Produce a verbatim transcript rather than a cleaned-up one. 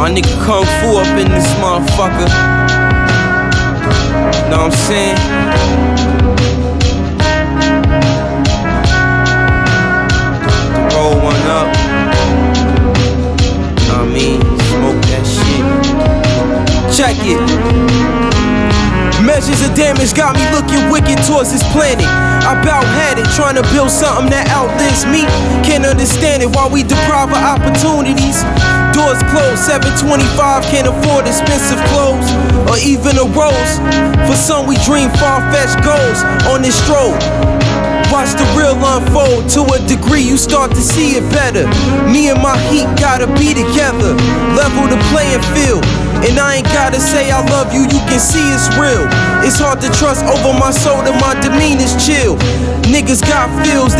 My nigga Kung Fu up in this motherfucker. Know what I'm saying? To roll one up. Know what I mean? Smoke that shit. Check it. Measures of damage got me looking wicked towards this planet. I bout had it, trying to build something that outlives me. Can't understand it while we deprive of opportunities. Doors closed, seven twenty-five, can't afford expensive clothes or even a rose. For some we dream far-fetched goals on this stroll. Watch the real unfold, to a degree you start to see it better. Me and my heat gotta be together, level the playing field. And I ain't gotta say I love you, you can see it's real. It's hard to trust over my soul that my demeanor's chill. Niggas got feels.